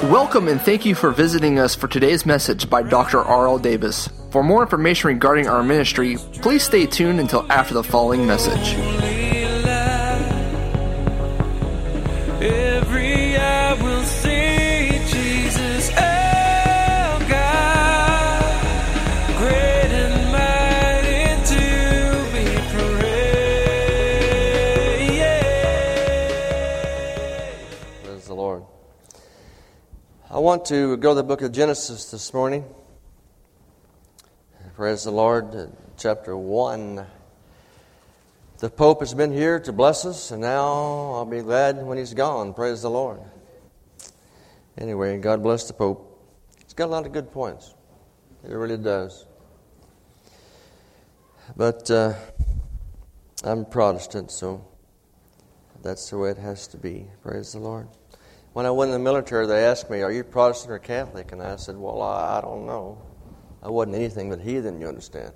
Welcome and thank you for visiting us for today's message by Dr. R.L. Davis. For more information regarding our ministry, please stay tuned until after the following message. Every eye will see Jesus, our God, great and mighty to be praised. Praise the Lord. I want to go to the book of Genesis this morning. Praise the Lord, chapter 1. The Pope has been here to bless us, and now I'll be glad when he's gone. Praise the Lord. Anyway, God bless the Pope. He's got a lot of good points. He really does. But I'm Protestant, so that's the way it has to be. Praise the Lord. When I went in the military, they asked me, "Are you Protestant or Catholic?" And I said, "Well, I don't know. I wasn't anything but heathen, you understand."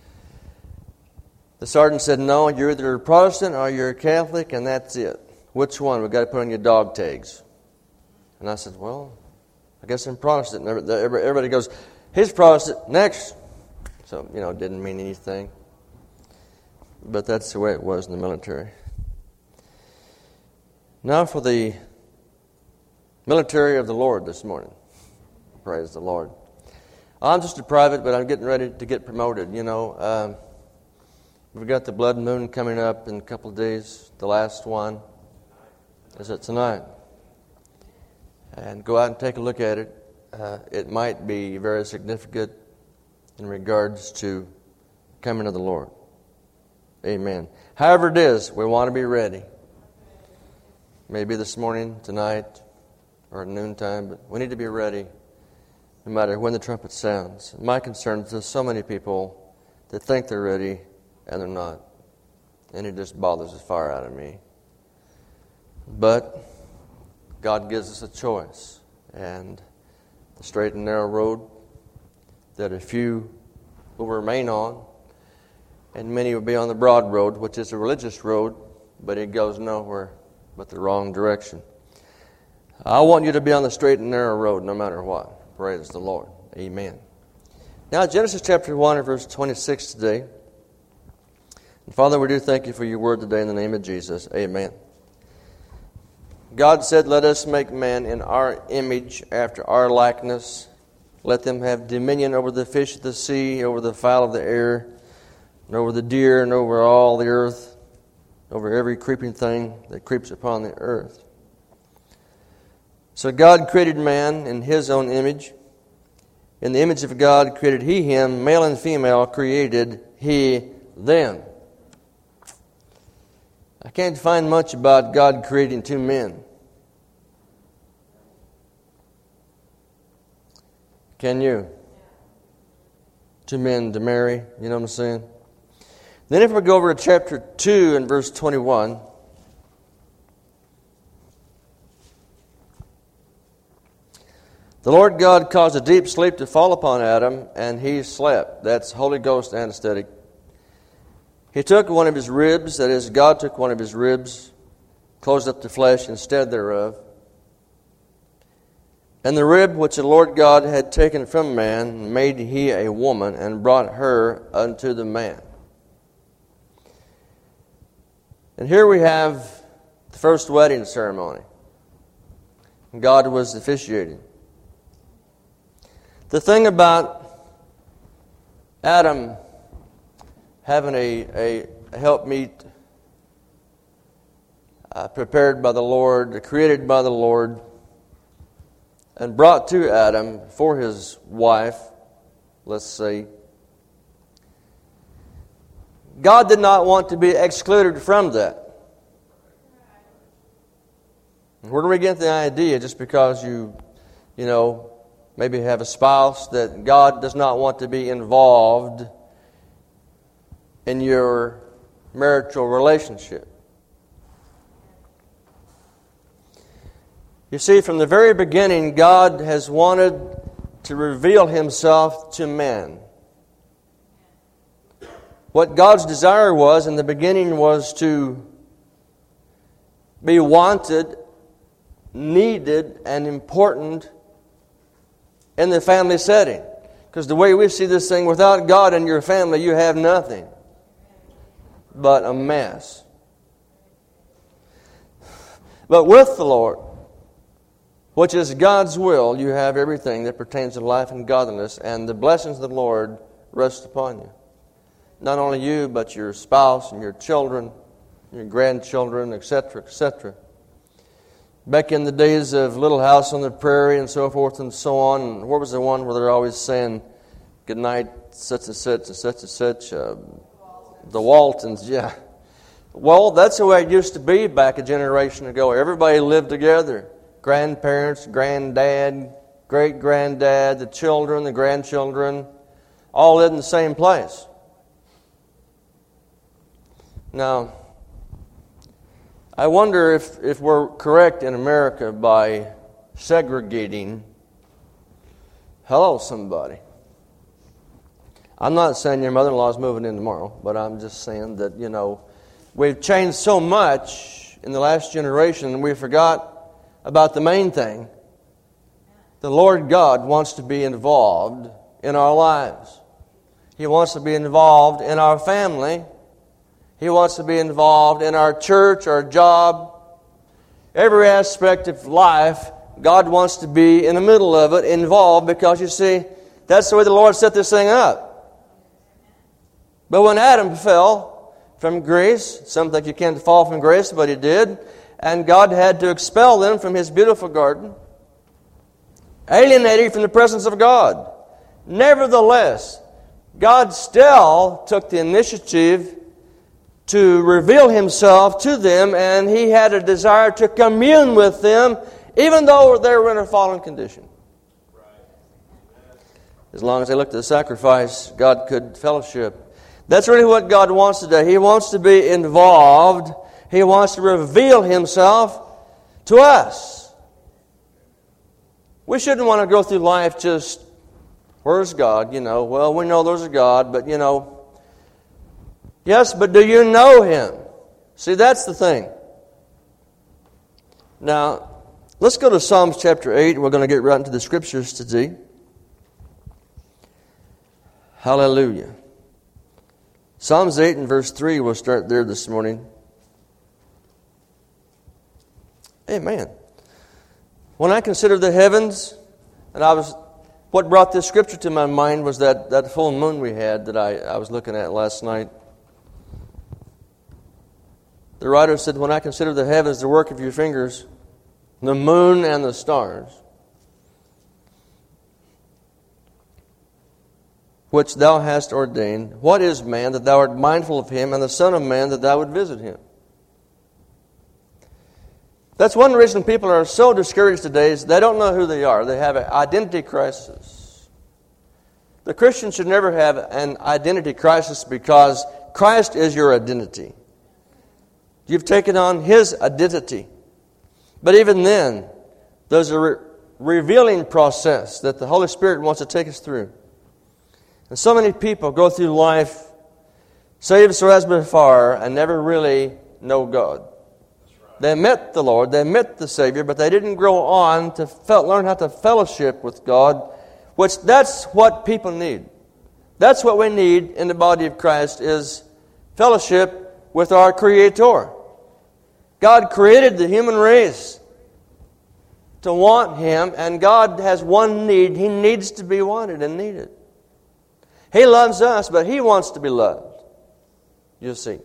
The sergeant said, "No, you're either a Protestant or you're a Catholic, and that's it. Which one? We've got to put on your dog tags." And I said, "Well, I guess I'm Protestant." And everybody goes, "He's Protestant, next." So, it didn't mean anything. But that's the way it was in the military. Now for the military of the Lord this morning. Praise the Lord. I'm just a private, but I'm getting ready to get promoted. We've got the blood moon coming up in a couple of days. The last one is it tonight? And go out and take a look at it. It might be very significant in regards to coming of the Lord. Amen. However it is, we want to be ready. Maybe this morning, tonight, or at noontime, but we need to be ready no matter when the trumpet sounds. My concern is there's so many people that think they're ready and they're not. And it just bothers the fire out of me. But God gives us a choice. And the straight and narrow road that a few will remain on, and many will be on the broad road, which is a religious road, but it goes nowhere but the wrong direction. I want you to be on the straight and narrow road no matter what. Praise the Lord. Amen. Now, Genesis chapter 1 and verse 26 today. And Father, we do thank you for your word today in the name of Jesus. Amen. God said, "Let us make man in our image after our likeness. Let them have dominion over the fish of the sea, over the fowl of the air, and over the deer, and over all the earth, over every creeping thing that creeps upon the earth." So God created man in His own image. In the image of God created He him, male and female created He them. I can't find much about God creating two men. Can you? Two men to marry, you know what I'm saying? Then if we go over to chapter 2 and verse 21... The Lord God caused a deep sleep to fall upon Adam, and he slept. That's Holy Ghost anesthetic. He took one of his ribs, that is, God took one of his ribs, closed up the flesh instead thereof. And the rib which the Lord God had taken from man made he a woman, and brought her unto the man. And here we have the first wedding ceremony. God was officiating. The thing about Adam having a helpmeet prepared by the Lord, created by the Lord, and brought to Adam for his wife, let's see, God did not want to be excluded from that. Where do we get the idea? Just because you maybe have a spouse that God does not want to be involved in your marital relationship. You see, from the very beginning, God has wanted to reveal Himself to man. What God's desire was in the beginning was to be wanted, needed, and important in the family setting. Because the way we see this thing, without God in your family, you have nothing but a mess. But with the Lord, which is God's will, you have everything that pertains to life and godliness, and the blessings of the Lord rest upon you. Not only you, but your spouse and your children, your grandchildren, etc., etc. Back in the days of Little House on the Prairie and so forth and so on, where was the one where they're always saying, good night, such and such and such and such? The Waltons, yeah. Well, that's the way it used to be back a generation ago. Everybody lived together. Grandparents, granddad, great-granddad, the children, the grandchildren, all lived in the same place. Now, I wonder if we're correct in America by segregating. Hello, somebody. I'm not saying your mother-in-law is moving in tomorrow, but I'm just saying that, we've changed so much in the last generation, and we forgot about the main thing. The Lord God wants to be involved in our lives. He wants to be involved in our family. He wants to be involved in our church, our job. Every aspect of life, God wants to be in the middle of it, involved, because you see, that's the way the Lord set this thing up. But when Adam fell from grace, some think you can't fall from grace, but he did, and God had to expel them from His beautiful garden, alienated from the presence of God. Nevertheless, God still took the initiative to reveal Himself to them, and He had a desire to commune with them, even though they were in a fallen condition. As long as they looked at the sacrifice, God could fellowship. That's really what God wants today. He wants to be involved. He wants to reveal Himself to us. We shouldn't want to go through life just, where's God? Well, we know there's a God, but yes, but do you know Him? See, that's the thing. Now, let's go to Psalms chapter 8. We're going to get right into the Scriptures today. Hallelujah. Psalms 8 and verse 3, we'll start there this morning. Amen. When I consider the heavens, and what brought this scripture to my mind was that full moon we had that I was looking at last night. The writer said, when I consider the heavens, the work of your fingers, the moon and the stars, which thou hast ordained, what is man that thou art mindful of him, and the son of man that thou would visit him? That's one reason people are so discouraged today, is they don't know who they are. They have an identity crisis. The Christian should never have an identity crisis, because Christ is your identity. You've taken on His identity. But even then, there's a revealing process that the Holy Spirit wants to take us through. And so many people go through life saved so as before and never really know God. They met the Lord, they met the Savior, but they didn't grow on to learn how to fellowship with God, which that's what people need. That's what we need in the body of Christ, is fellowship with our Creator. God created the human race to want Him, and God has one need. He needs to be wanted and needed. He loves us, but He wants to be loved. You see.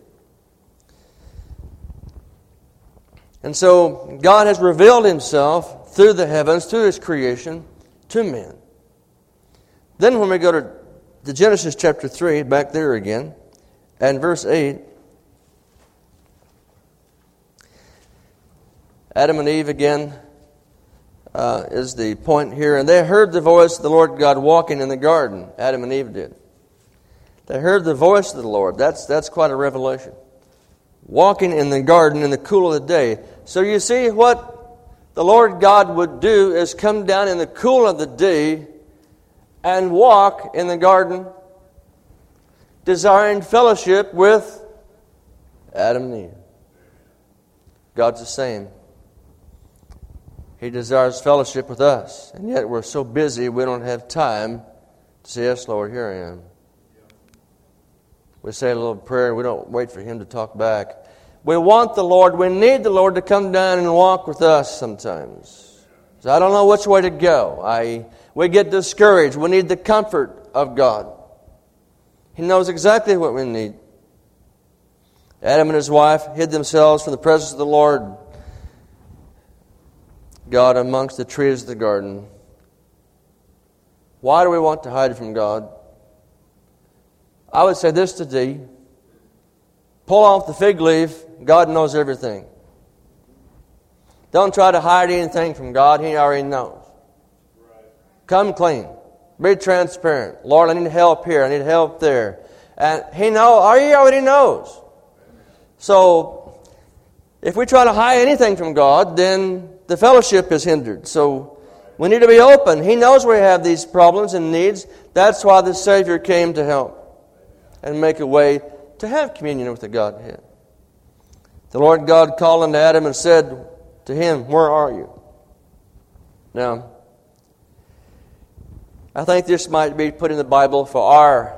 And so God has revealed Himself through the heavens, through His creation, to men. Then when we go to Genesis chapter 3, back there again, and verse 8, Adam and Eve again is the point here. And they heard the voice of the Lord God walking in the garden. Adam and Eve did. They heard the voice of the Lord. That's quite a revelation. Walking in the garden in the cool of the day. So you see, what the Lord God would do is come down in the cool of the day and walk in the garden, desiring fellowship with Adam and Eve. God's the same. He desires fellowship with us. And yet we're so busy we don't have time to say, yes, Lord, here I am. We say a little prayer. We don't wait for Him to talk back. We want the Lord. We need the Lord to come down and walk with us sometimes. So I don't know which way to go. We get discouraged. We need the comfort of God. He knows exactly what we need. Adam and his wife hid themselves from the presence of the Lord God amongst the trees of the garden. Why do we want to hide from God? I would say this today. Pull off the fig leaf. God knows everything. Don't try to hide anything from God. He already knows. Come clean. Be transparent. Lord, I need help here. I need help there. And He already knows. So, if we try to hide anything from God, then the fellowship is hindered. So, we need to be open. He knows we have these problems and needs. That's why the Savior came to help and make a way to have communion with the Godhead. The Lord God called unto Adam and said to him, "Where are you?" Now, I think this might be put in the Bible for our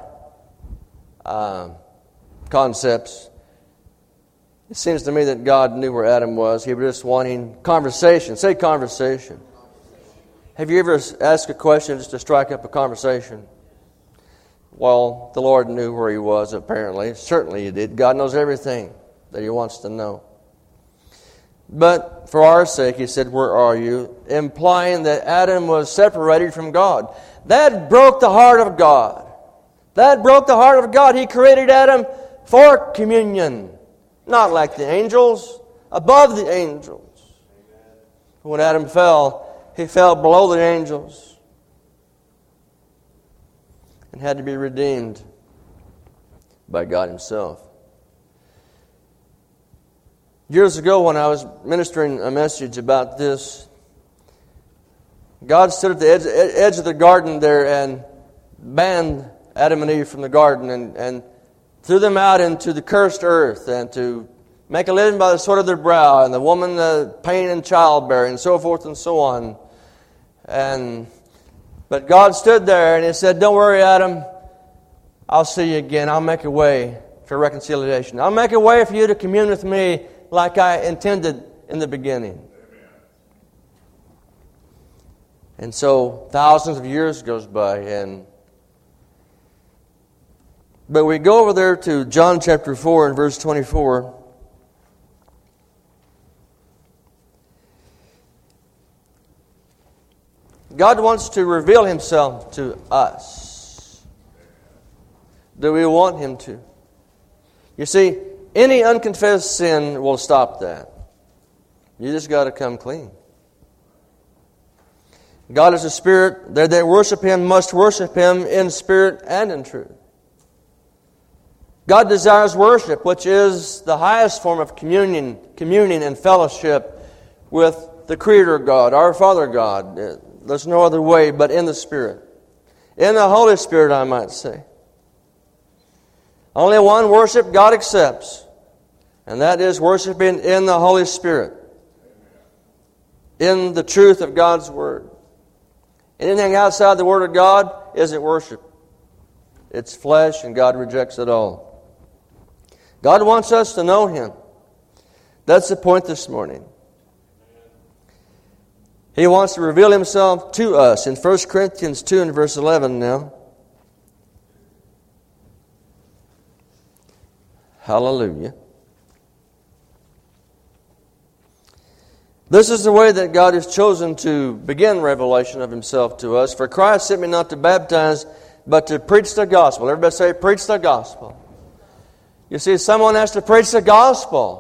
concepts. It seems to me that God knew where Adam was. He was just wanting conversation. Say conversation. Have you ever asked a question just to strike up a conversation? Well, the Lord knew where he was, apparently. Certainly He did. God knows everything that He wants to know. But for our sake, He said, "Where are you?" Implying that Adam was separated from God. That broke the heart of God. That broke the heart of God. He created Adam for communion. Not like the angels, above the angels. When Adam fell, he fell below the angels and had to be redeemed by God Himself. Years ago, when I was ministering a message about this, God stood at the edge of the garden there and banned Adam and Eve from the garden and threw them out into the cursed earth and to make a living by the sweat of their brow, and the woman pain in childbearing, and so forth and so on. But God stood there and He said, "Don't worry, Adam. I'll see you again. I'll make a way for reconciliation. I'll make a way for you to commune with Me like I intended in the beginning." And so thousands of years goes by, but we go over there to John chapter 4 and verse 24. God wants to reveal Himself to us. Do we want Him to? You see, any unconfessed sin will stop that. You just got to come clean. God is a spirit. They that worship Him must worship Him in spirit and in truth. God desires worship, which is the highest form of communion and fellowship with the Creator God, our Father God. There's no other way but in the Spirit. In the Holy Spirit, I might say. Only one worship God accepts, and that is worshiping in the Holy Spirit, in the truth of God's Word. Anything outside the Word of God isn't worship. It's flesh, and God rejects it all. God wants us to know Him. That's the point this morning. He wants to reveal Himself to us in 1 Corinthians 2 and verse 11 now. Hallelujah. This is the way that God has chosen to begin revelation of Himself to us. For Christ sent me not to baptize, but to preach the gospel. Everybody say, preach the gospel. You see, someone has to preach the gospel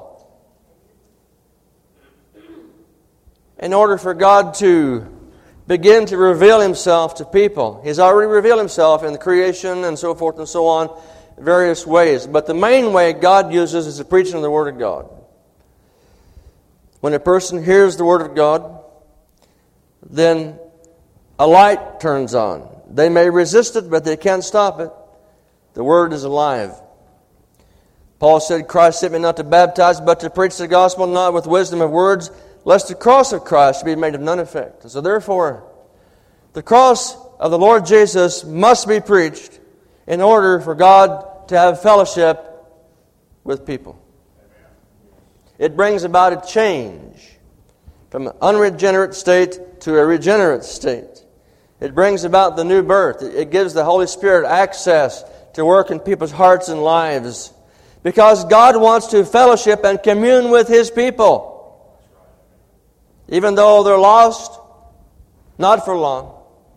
in order for God to begin to reveal Himself to people. He's already revealed Himself in the creation and so forth and so on, various ways. But the main way God uses is the preaching of the Word of God. When a person hears the Word of God, then a light turns on. They may resist it, but they can't stop it. The Word is alive. Paul said, Christ sent me not to baptize, but to preach the gospel, not with wisdom of words, lest the cross of Christ be made of none effect. And so therefore, the cross of the Lord Jesus must be preached in order for God to have fellowship with people. It brings about a change from an unregenerate state to a regenerate state. It brings about the new birth. It gives the Holy Spirit access to work in people's hearts and lives, because God wants to fellowship and commune with His people. Even though they're lost, not for long.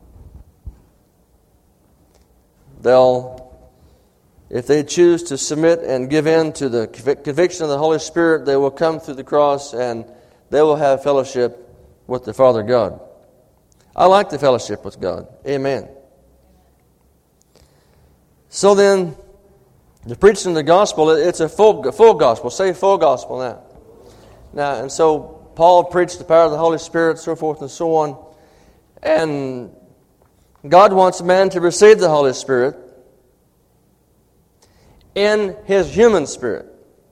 If they choose to submit and give in to the conviction of the Holy Spirit, they will come through the cross and they will have fellowship with the Father God. I like the fellowship with God. Amen. So then, the preaching of the gospel, it's a full gospel. Say full gospel now. Now, and so Paul preached the power of the Holy Spirit, so forth and so on. And God wants man to receive the Holy Spirit in his human spirit.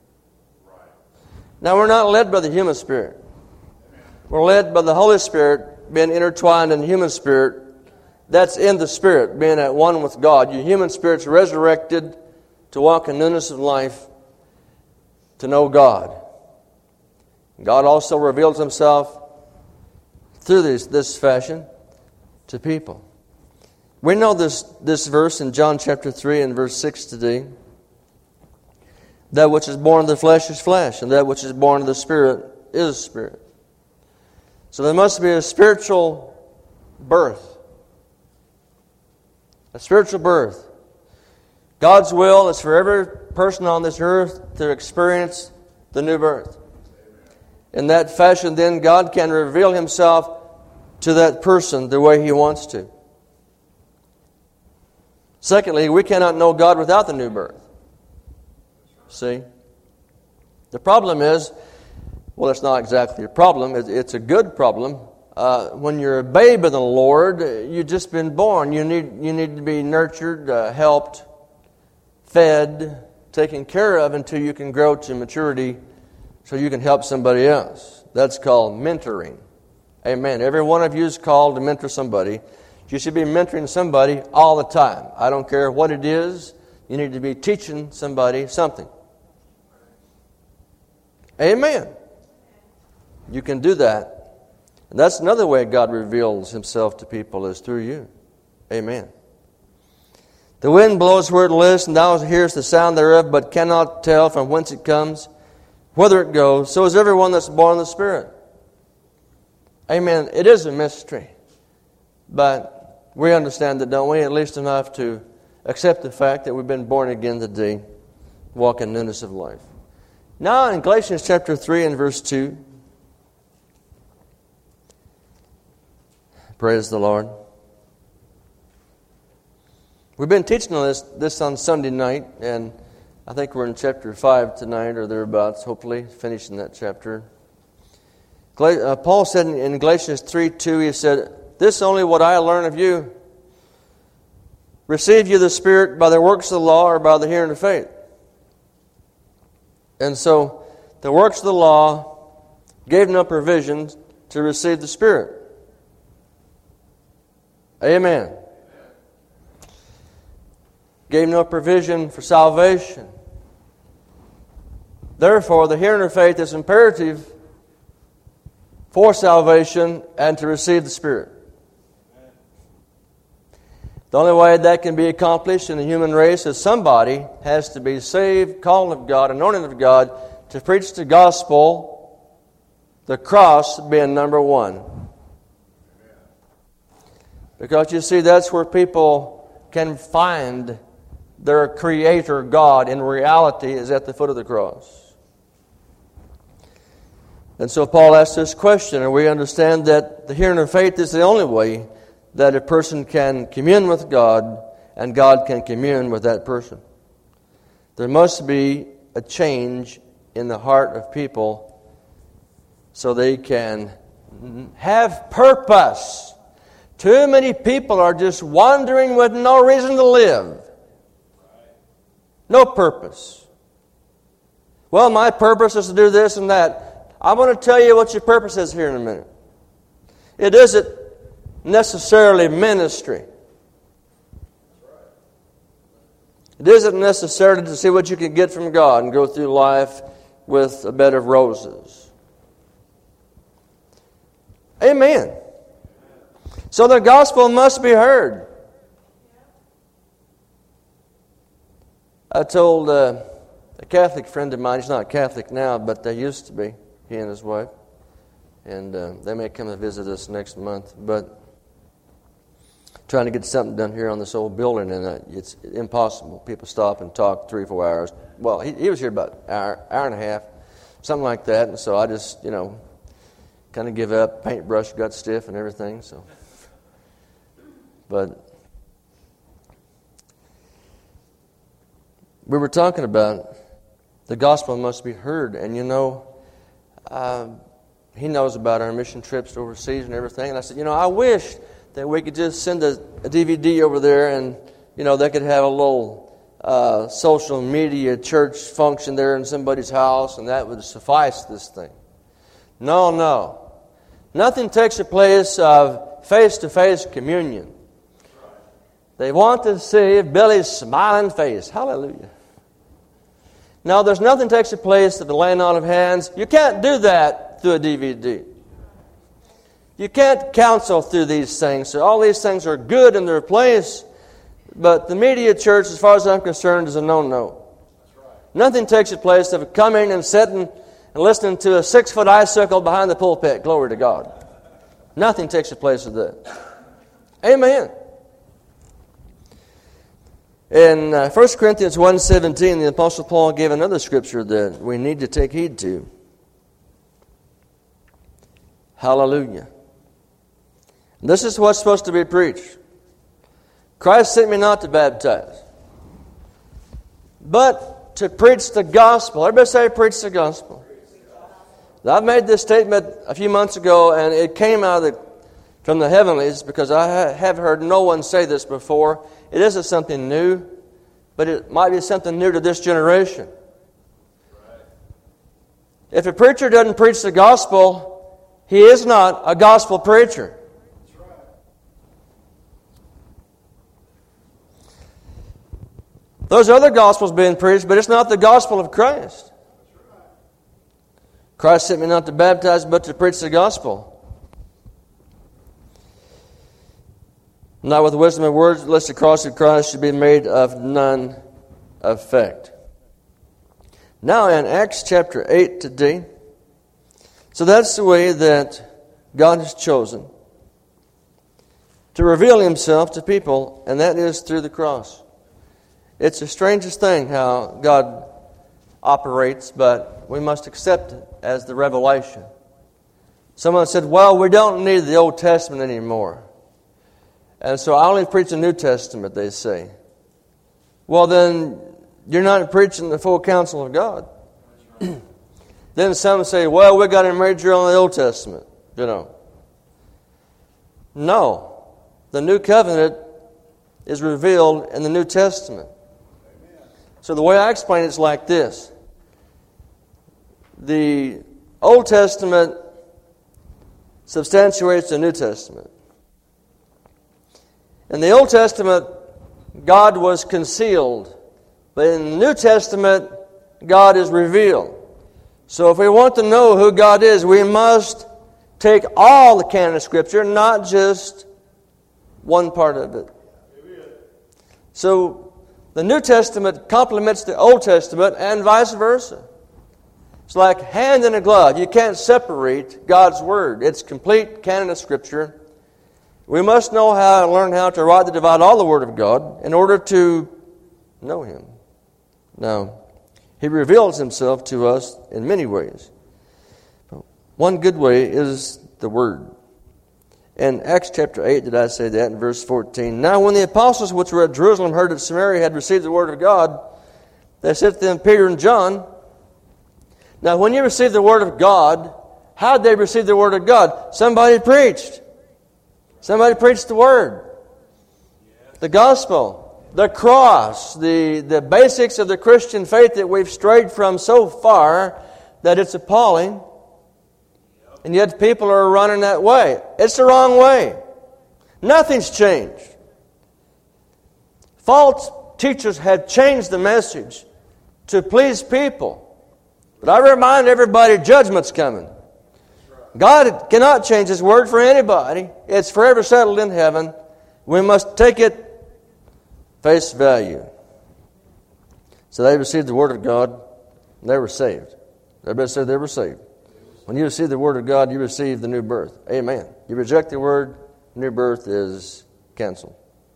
Now, we're not led by the human spirit. We're led by the Holy Spirit being intertwined in the human spirit. That's in the spirit, being at one with God. Your human spirit's resurrected to walk in newness of life, to know God. God also reveals Himself through this fashion to people. We know this verse in John chapter 3 and verse 6 today. That which is born of the flesh is flesh, and that which is born of the Spirit is spirit. So there must be a spiritual birth. A spiritual birth. God's will is for every person on this earth to experience the new birth. In that fashion, then, God can reveal Himself to that person the way He wants to. Secondly, we cannot know God without the new birth. See? The problem is, well, it's not exactly a problem. It's a good problem. When you're a babe in the Lord, you've just been born. You need to be nurtured, helped, fed, taken care of until you can grow to maturity so you can help somebody else. That's called mentoring. Amen. Every one of you is called to mentor somebody. You should be mentoring somebody all the time. I don't care what it is. You need to be teaching somebody something. Amen. You can do that. And that's another way God reveals Himself to people, is through you. Amen. The wind blows where it lists, and thou hearest the sound thereof, but cannot tell from whence it comes, whither it goes. So is everyone that's born of the Spirit. Amen. It is a mystery. But we understand that, don't we? At least enough to accept the fact that we've been born again today, walk in newness of life. Now in Galatians chapter 3 and verse 2. Praise the Lord. We've been teaching on this on Sunday night, and I think we're in chapter 5 tonight or thereabouts, hopefully, finishing that chapter. Paul said in Galatians 3:2, he said, "This only what I learn of you. Receive you the Spirit by the works of the law or by the hearing of faith?" And so, the works of the law gave no provision to receive the Spirit. Amen. Gave no provision for salvation. Therefore, the hearing of faith is imperative for salvation and to receive the Spirit. The only way that can be accomplished in the human race is somebody has to be saved, called of God, anointed of God, to preach the gospel, the cross being number one. Because you see, that's where people can find their Creator God in reality, is at the foot of the cross. And so Paul asks this question, and we understand that the hearing of faith is the only way that a person can commune with God and God can commune with that person. There must be a change in the heart of people so they can have purpose. Too many people are just wandering with no reason to live. No purpose. Well, my purpose is to do this and that. I'm going to tell you what your purpose is here in a minute. It isn't necessarily ministry. It isn't necessarily to see what you can get from God and go through life with a bed of roses. Amen. So the gospel must be heard. I told a Catholic friend of mine, he's not Catholic now, but they used to be, he and his wife. And they may come and visit us next month. But trying to get something done here on this old building, and it's impossible. People stop and talk 3 or 4 hours. Well, he was here about an hour and a half, something like that. And so I just, kind of give up. Paintbrush got stiff and everything. So, but we were talking about the gospel must be heard, and he knows about our mission trips overseas and everything. And I said, I wish that we could just send a DVD over there, and they could have a little social media church function there in somebody's house, and that would suffice this thing. No. Nothing takes the place of face-to-face communion. They want to see Billy's smiling face. Hallelujah. Now, there's nothing takes the place of the laying on of hands. You can't do that through a DVD. You can't counsel through these things. So all these things are good in their place, but the media church, as far as I'm concerned, is a no-no. Nothing takes the place of coming and sitting and listening to a 6-foot icicle behind the pulpit. Glory to God. Nothing takes the place of that. Amen. In 1 Corinthians 1:17, the Apostle Paul gave another scripture that we need to take heed to. Hallelujah. This is what's supposed to be preached. Christ sent me not to baptize, but to preach the gospel. Everybody say, preach the gospel. Now, I made this statement a few months ago, and it came out from the heavenlies, because I have heard no one say this before. It isn't something new, but it might be something new to this generation. If a preacher doesn't preach the gospel, he is not a gospel preacher. There's other gospels being preached, but it's not the gospel of Christ. Christ sent me not to baptize, but to preach the gospel. Not with wisdom and words, lest the cross of Christ should be made of none effect. Now in Acts chapter 8 today, so that's the way that God has chosen to reveal Himself to people, and that is through the cross. It's the strangest thing how God operates, but we must accept it as the revelation. Someone said, well, we don't need the Old Testament anymore. And so I only preach the New Testament, they say. Well, then you're not preaching the full counsel of God. Then some say, well, we got to major on the Old Testament, No. The New Covenant is revealed in the New Testament. So the way I explain it is like this. The Old Testament substantiates the New Testament. In the Old Testament, God was concealed. But in the New Testament, God is revealed. So if we want to know who God is, we must take all the canon of Scripture, not just one part of it. So the New Testament complements the Old Testament and vice versa. It's like hand in a glove. You can't separate God's Word. It's complete canon of Scripture. We must learn how to rightly divide all the Word of God in order to know Him. Now, He reveals Himself to us in many ways. One good way is the Word. In Acts chapter 8, did I say that in verse 14? Now when the apostles which were at Jerusalem heard that Samaria had received the Word of God, they said to them, Peter and John. Now when you receive the Word of God, how did they receive the Word of God? Somebody preached. Somebody preached the Word. The gospel. The cross. The basics of the Christian faith that we've strayed from so far that it's appalling. And yet people are running that way. It's the wrong way. Nothing's changed. False teachers had changed the message to please people. But I remind everybody, judgment's coming. God cannot change His Word for anybody. It's forever settled in heaven. We must take it face value. So they received the Word of God, and they were saved. Everybody said they were saved. When you receive the Word of God, you receive the new birth. Amen. You reject the Word, new birth is canceled.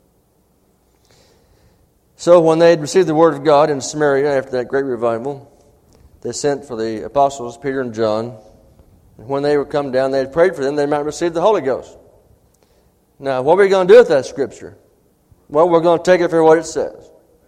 So when they had received the Word of God in Samaria after that great revival, they sent for the apostles, Peter and John. And when they would come down, they had prayed for them, they might receive the Holy Ghost. Now, what are we going to do with that Scripture? Well, we're going to take it for what it says.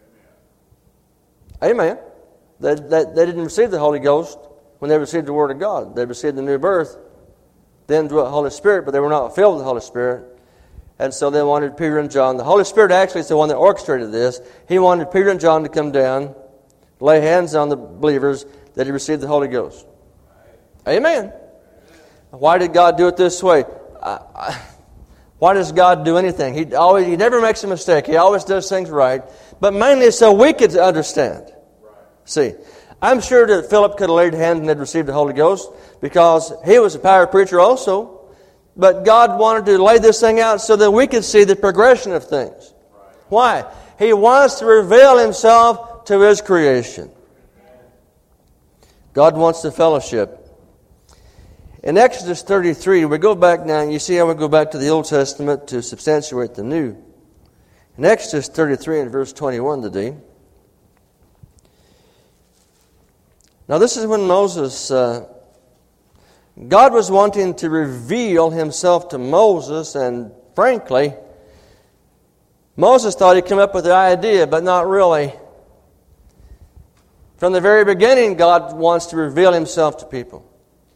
Amen. They didn't receive the Holy Ghost when they received the Word of God. They received the new birth, then dwelt the Holy Spirit, but they were not filled with the Holy Spirit. And so they wanted Peter and John. The Holy Spirit actually is the one that orchestrated this. He wanted Peter and John to come down, lay hands on the believers, that he received the Holy Ghost. Amen. Why did God do it this way? Why does God do anything? He never makes a mistake. He always does things right. But mainly so we could understand. See, I'm sure that Philip could have laid hands and had received the Holy Ghost because he was a power preacher also. But God wanted to lay this thing out so that we could see the progression of things. Why? He wants to reveal Himself to His creation. God wants the fellowship. In Exodus 33, we go back now, and you see how we go back to the Old Testament to substantiate the New. In Exodus 33 and verse 21 today. Now this is when Moses, God was wanting to reveal Himself to Moses, and frankly, Moses thought he'd come up with the idea, but not really. From the very beginning, God wants to reveal Himself to people.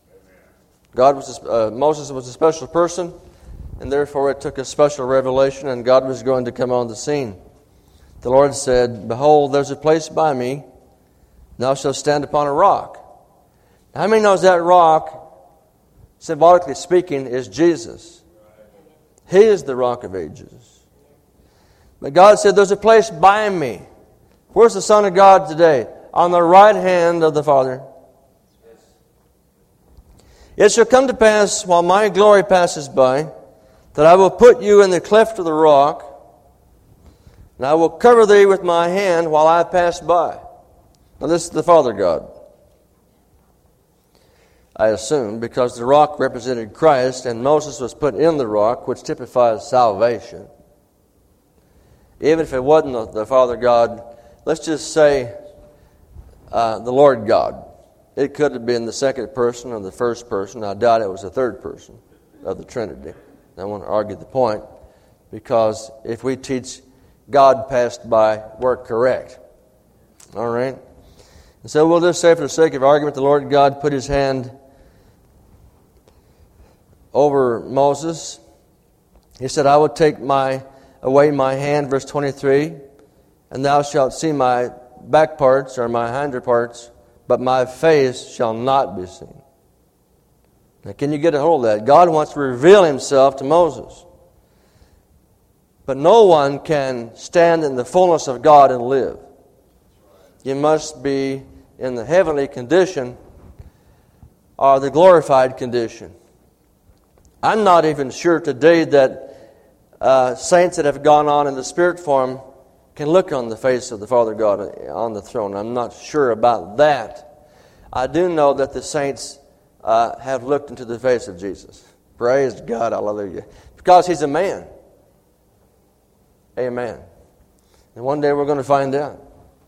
Moses was a special person, and therefore it took a special revelation, and God was going to come on the scene. The Lord said, "Behold, there's a place by me. Thou shalt stand upon a rock." Now, how many knows that rock, symbolically speaking, is Jesus? He is the rock of ages. But God said, "There's a place by me." Where's the Son of God today? On the right hand of the Father. "It shall come to pass, while my glory passes by, that I will put you in the cleft of the rock, and I will cover thee with my hand while I pass by." Now this is the Father God, I assume, because the rock represented Christ, and Moses was put in the rock, which typifies salvation. Even if it wasn't the Father God, let's just say the Lord God. It could have been the second person or the first person. I doubt it was the third person of the Trinity. I want to argue the point, because if we teach God passed by, we're correct. All right? And so we'll just say, for the sake of argument, the Lord God put His hand over Moses. He said, "I will take away my hand," verse 23, "and thou shalt see my back parts," or my hinder parts, "but my face shall not be seen." Now, can you get a hold of that? God wants to reveal Himself to Moses. But no one can stand in the fullness of God and live. You must be in the heavenly condition or the glorified condition. I'm not even sure today that saints that have gone on in the spirit form can look on the face of the Father God on the throne. I'm not sure about that. I do know that the saints have looked into the face of Jesus. Praise God, hallelujah. Because He's a man. Amen. And one day we're going to find out.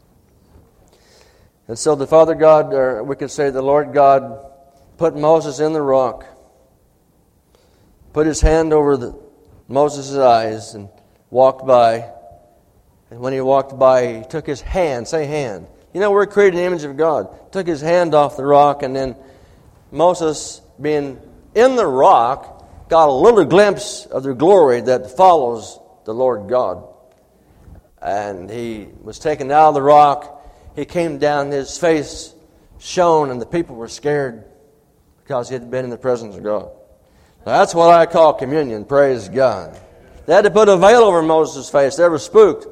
And so the Father God, or we could say the Lord God, put Moses in the rock, put His hand over Moses' eyes, and walked by. And when He walked by, He took His hand, say hand. You know, we're created in the image of God. Took His hand off the rock, and then Moses, being in the rock, got a little glimpse of the glory that follows the Lord God. And he was taken out of the rock. He came down, his face shone, and the people were scared. because he had been in the presence of God. Now, that's what I call communion. Praise God. They had to put a veil over Moses' face. They were spooked.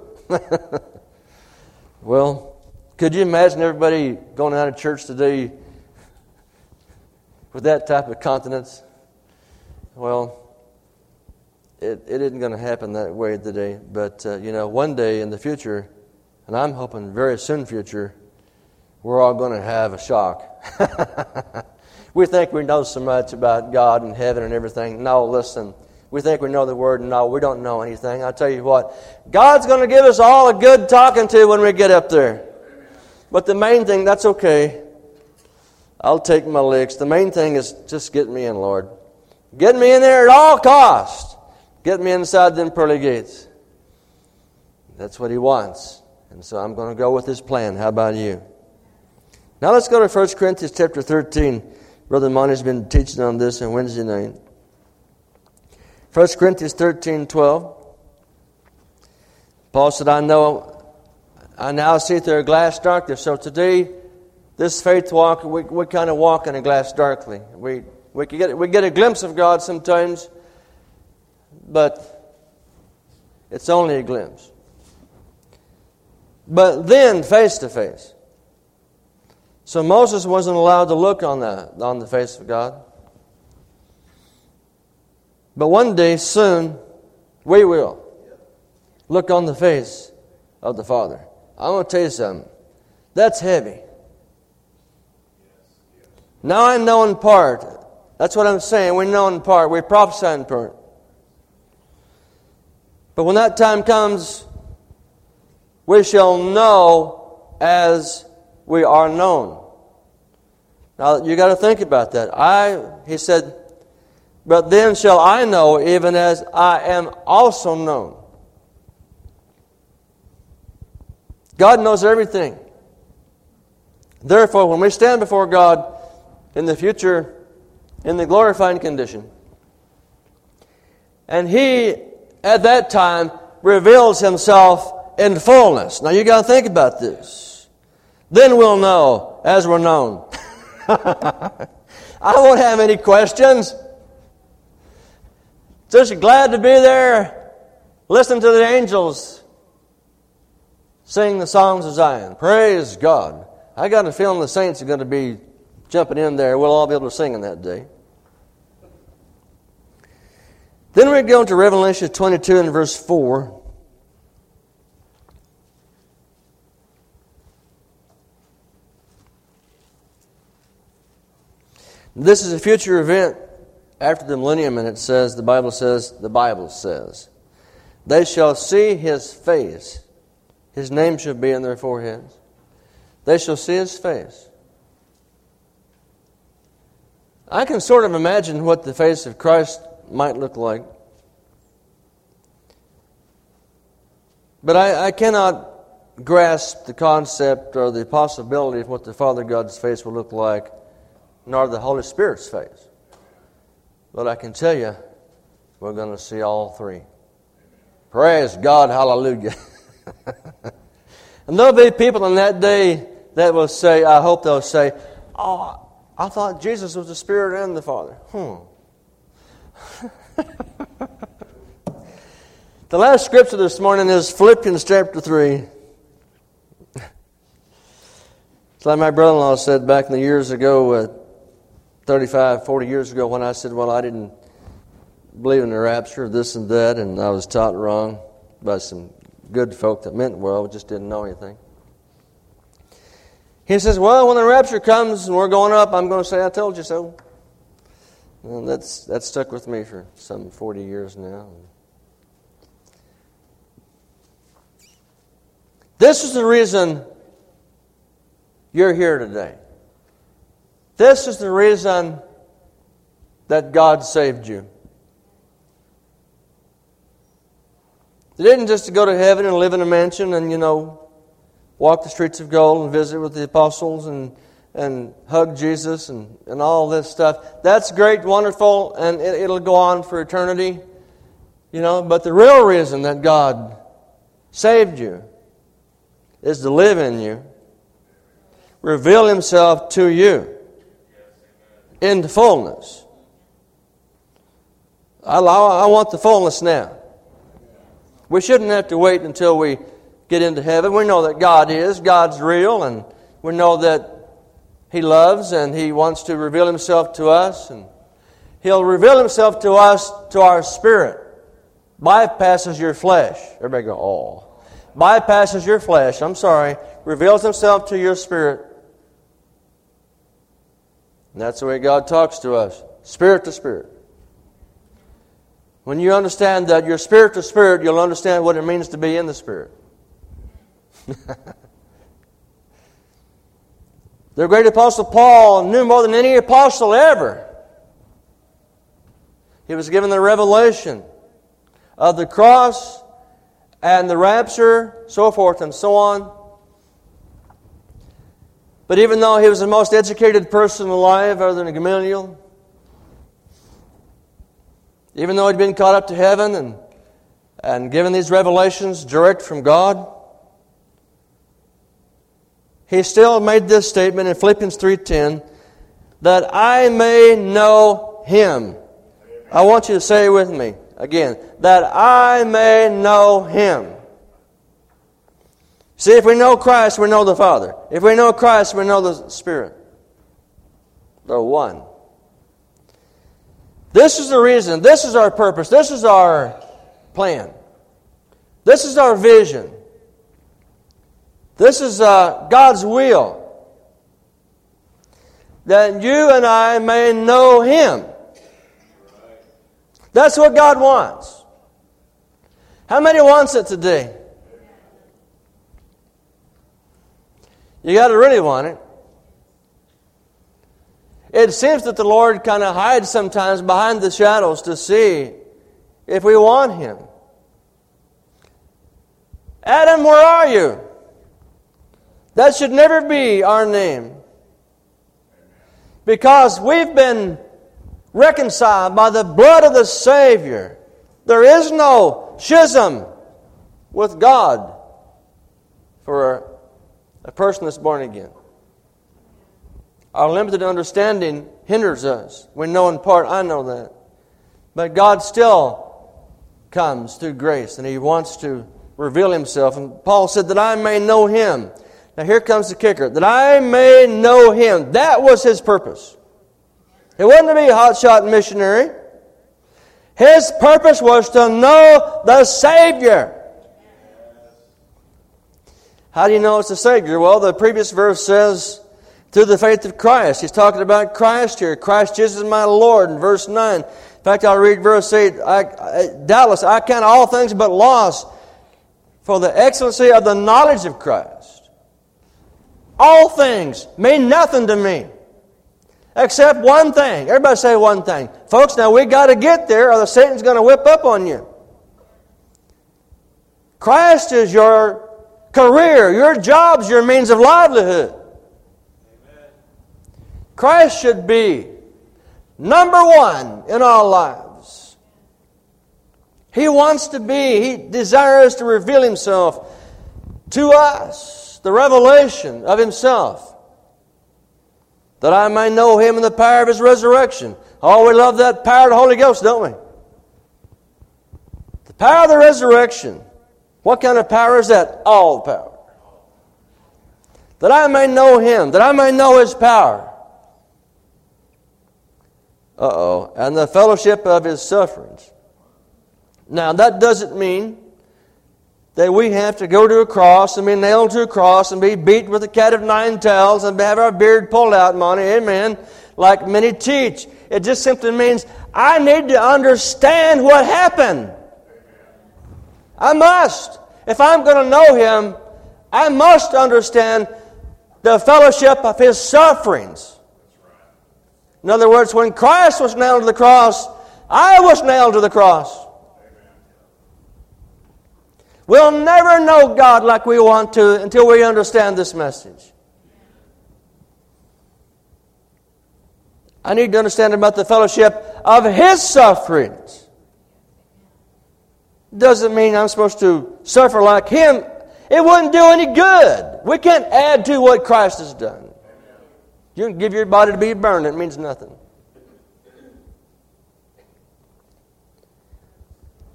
Well, could you imagine everybody going out of church today with that type of countenance? Well, it isn't going to happen that way today. But, one day in the future, and I'm hoping very soon future, we're all going to have a shock. We think we know so much about God and heaven and everything. No, listen. We think we know the Word. No, we don't know anything. I'll tell you what. God's going to give us all a good talking to when we get up there. But the main thing, that's okay. I'll take my licks. The main thing is just get me in, Lord. Get me in there at all costs. Get me inside them pearly gates. That's what He wants. And so I'm going to go with His plan. How about you? Now let's go to 1 Corinthians chapter 13. Brother Monty's been teaching on this on Wednesday night. 1 Corinthians 13:12. Paul said, I now see through a glass darkly. So today, this faith walk, we kind of walk in a glass darkly. We get a glimpse of God sometimes, but it's only a glimpse. But then, face to face. So Moses wasn't allowed to look on the face of God. But one day, soon, we will look on the face of the Father. I'm going to tell you something. That's heavy. Now I know in part. That's what I'm saying. We know in part. We prophesy in part. But when that time comes, we shall know as we are known. Now, you got to think about that. He said, but then shall I know even as I am also known. God knows everything. Therefore, when we stand before God in the future, in the glorified condition, and He, at that time, reveals Himself in fullness. Now, you got to think about this. Then we'll know as we're known. I won't have any questions. Just glad to be there. Listen to the angels sing the songs of Zion. Praise God. I got a feeling the saints are going to be jumping in there. We'll all be able to sing in that day. Then we go to Revelation 22 and verse 4. This is a future event after the millennium, and the Bible says, they shall see His face. His name shall be in their foreheads. They shall see His face. I can sort of imagine what the face of Christ might look like. But I cannot grasp the concept or the possibility of what the Father God's face will look like, nor the Holy Spirit's face. But I can tell you, we're going to see all three. Praise God, hallelujah. And there'll be people in that day that will say, I hope they'll say, oh, I thought Jesus was the Spirit and the Father. The last scripture this morning is Philippians chapter 3. It's like my brother-in-law said back in the years ago, 35, 40 years ago, when I said, well, I didn't believe in the rapture, this and that, and I was taught wrong by some good folk that meant well, just didn't know anything. He says, well, when the rapture comes and we're going up, I'm going to say, I told you so. And that's stuck with me for some 40 years now. This is the reason you're here today. This is the reason that God saved you. They didn't just to go to heaven and live in a mansion and, walk the streets of gold and visit with the apostles and hug Jesus and all this stuff. That's great, wonderful, and it'll go on for eternity. But the real reason that God saved you is to live in you, reveal Himself to you, in the fullness. I want the fullness now. We shouldn't have to wait until we get into heaven. We know that God's real, and we know that He loves and He wants to reveal Himself to us, and He'll reveal Himself to us, to our spirit. Bypasses your flesh. Everybody go, oh. Bypasses your flesh, reveals Himself to your spirit. And that's the way God talks to us, spirit to spirit. When you understand that you're spirit to spirit, you'll understand what it means to be in the Spirit. The great apostle Paul knew more than any apostle ever. He was given the revelation of the cross and the rapture, so forth and so on. But even though he was the most educated person alive, other than Gamaliel, even though he'd been caught up to heaven and given these revelations direct from God, he still made this statement in Philippians 3:10, that I may know Him. I want you to say it with me again, that I may know Him. See, if we know Christ, we know the Father. If we know Christ, we know the Spirit. They're one. This is the reason, this is our purpose, this is our plan. This is our vision. This is God's will. That you and I may know Him. That's what God wants. How many wants it today? You got to really want it. It seems that the Lord kind of hides sometimes behind the shadows to see if we want Him. Adam, where are you? That should never be our name. Because we've been reconciled by the blood of the Savior. There is no schism with God for a person that's born again. Our limited understanding hinders us. We know in part, I know that. But God still comes through grace, and He wants to reveal Himself. And Paul said that I may know Him. Now here comes the kicker. That I may know Him. That was his purpose. It wasn't to be a hotshot missionary. His purpose was to know the Savior. How do you know it's the Savior? Well, the previous verse says, through the faith of Christ. He's talking about Christ here. Christ Jesus my Lord in verse 9. In fact, I'll read verse 8. Doubtless, I count all things but loss for the excellency of the knowledge of Christ. All things mean nothing to me except one thing. Everybody say one thing. Folks, now we got to get there or the Satan's going to whip up on you. Christ is your career, your job's your means of livelihood. Christ should be number one in our lives. He wants to be, He desires to reveal Himself to us, the revelation of Himself, that I may know Him in the power of His resurrection. Oh, we love that power of the Holy Ghost, don't we? The power of the resurrection. What kind of power is that? All power. That I may know Him, that I may know His power. And the fellowship of His sufferings. Now, that doesn't mean that we have to go to a cross and be nailed to a cross and be beat with a cat of nine tails and have our beard pulled out, money, amen, like many teach. It just simply means I need to understand what happened. I must. If I'm going to know Him, I must understand the fellowship of His sufferings. In other words, when Christ was nailed to the cross, I was nailed to the cross. We'll never know God like we want to until we understand this message. I need to understand about the fellowship of His sufferings. Doesn't mean I'm supposed to suffer like Him. It wouldn't do any good. We can't add to what Christ has done. You can give your body to be burned, it means nothing.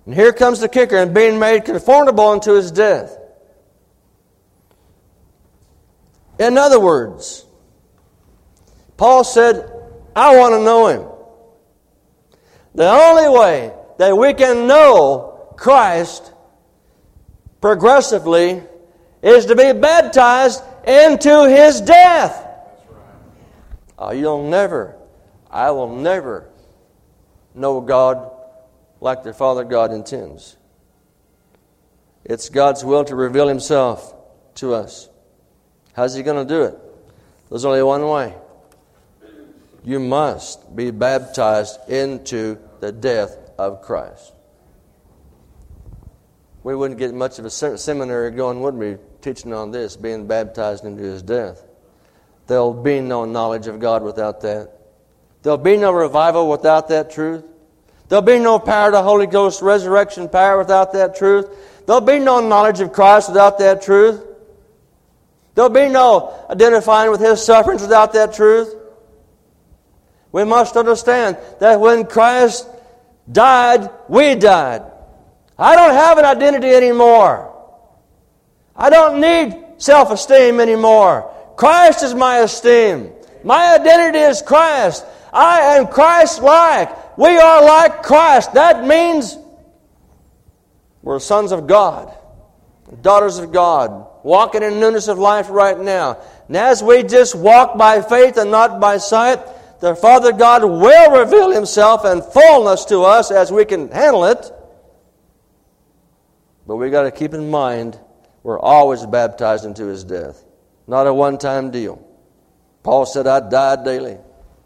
And here comes the kicker, and being made conformable unto his death. In other words, Paul said, I want to know him. The only way that we can know Christ progressively is to be baptized into his death. I will never know God like the Father God intends. It's God's will to reveal himself to us. How's he going to do it? There's only one way. You must be baptized into the death of Christ. We wouldn't get much of a seminary going, would we, teaching on this, being baptized into his death. There'll be no knowledge of God without that. There'll be no revival without that truth. There'll be no power of the Holy Ghost, resurrection power without that truth. There'll be no knowledge of Christ without that truth. There'll be no identifying with his sufferings without that truth. We must understand that when Christ died, we died. I don't have an identity anymore. I don't need self-esteem anymore. Christ is my esteem. My identity is Christ. I am Christ-like. We are like Christ. That means we're sons of God, daughters of God, walking in newness of life right now. And as we just walk by faith and not by sight, the Father God will reveal himself in fullness to us as we can handle it. But we got to keep in mind we're always baptized into his death. Not a one-time deal. Paul said, I die daily.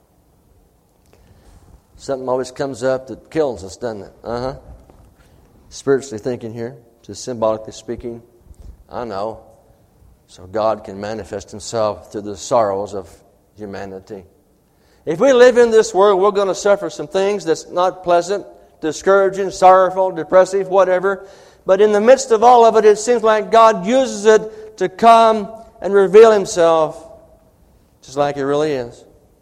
Something always comes up that kills us, doesn't it? Spiritually thinking here, just symbolically speaking. I know. So God can manifest himself through the sorrows of humanity. If we live in this world, we're going to suffer some things that's not pleasant, discouraging, sorrowful, depressive, whatever. But in the midst of all of it, it seems like God uses it to come and reveal himself just like he really is.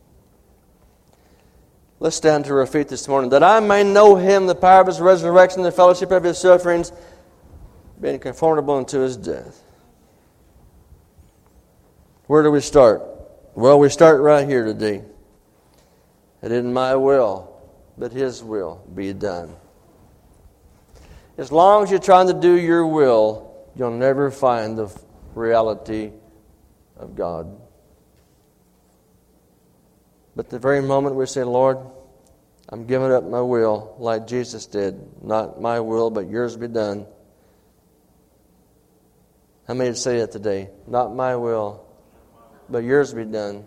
Let's stand to our feet this morning. That I may know him, the power of his resurrection, the fellowship of his sufferings, being conformable unto his death. Where do we start? Well, we start right here today. That in my will, but his will be done. As long as you're trying to do your will, you'll never find the reality of God. But the very moment we say, Lord, I'm giving up my will like Jesus did. Not my will, but yours be done. How many would say that today? Not my will, but yours be done.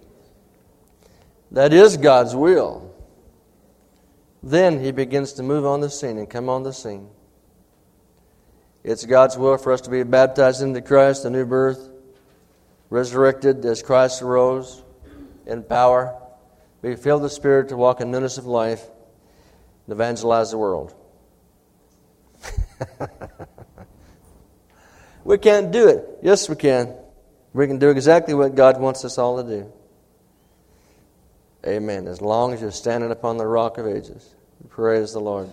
That is God's will. Then he begins to move on the scene and come on the scene. It's God's will for us to be baptized into Christ, the new birth, resurrected as Christ arose in power, be filled with the Spirit to walk in newness of life, and evangelize the world. We can't do it. Yes, we can. We can do exactly what God wants us all to do. Amen. As long as you're standing upon the rock of ages. Praise the Lord.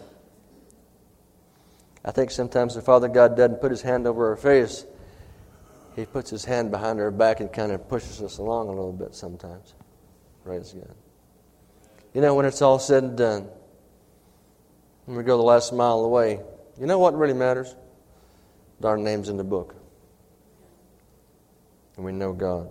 I think sometimes the Father God doesn't put his hand over our face. He puts his hand behind our back and kind of pushes us along a little bit sometimes. Praise God. You know, when it's all said and done, when we go the last mile of the way, you know what really matters? Our name's in the book. And we know God.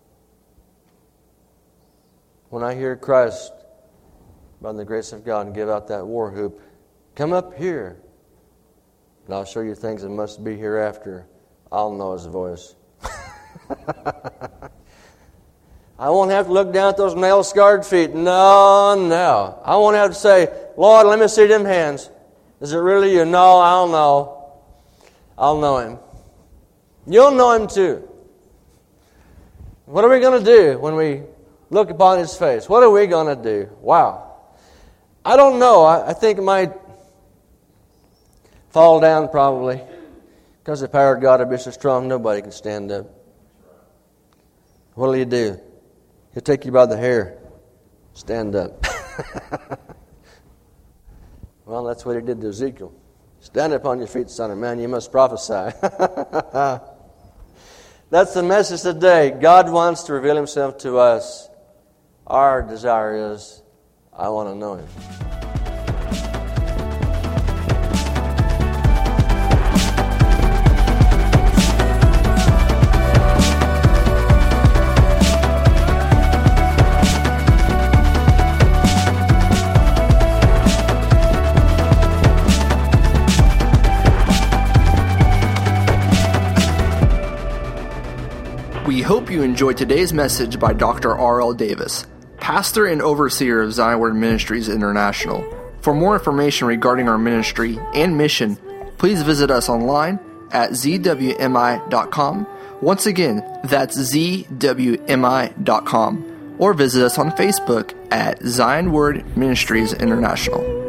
When I hear Christ, by the grace of God, give out that war whoop, come up here, and I'll show you things that must be hereafter, I'll know his voice. I won't have to look down at those nail-scarred feet. No. I won't have to say, Lord, let me see them hands. Is it really you? No, I'll know. I'll know him. You'll know him too. What are we going to do when we look upon his face? What are we going to do? Wow. I don't know. I think it might fall down probably because the power of God will be so strong nobody can stand up. What will he do? He'll take you by the hair. Stand up. Well, that's what he did to Ezekiel. Stand upon your feet, son of man, you must prophesy. That's the message today. God wants to reveal Himself to us. Our desire is, I want to know Him. We hope you enjoyed today's message by Dr. R.L. Davis, pastor and overseer of Zion Word Ministries International. For more information regarding our ministry and mission, please visit us online at zwmi.com. Once again, that's zwmi.com. Or visit us on Facebook at Zion Word Ministries International.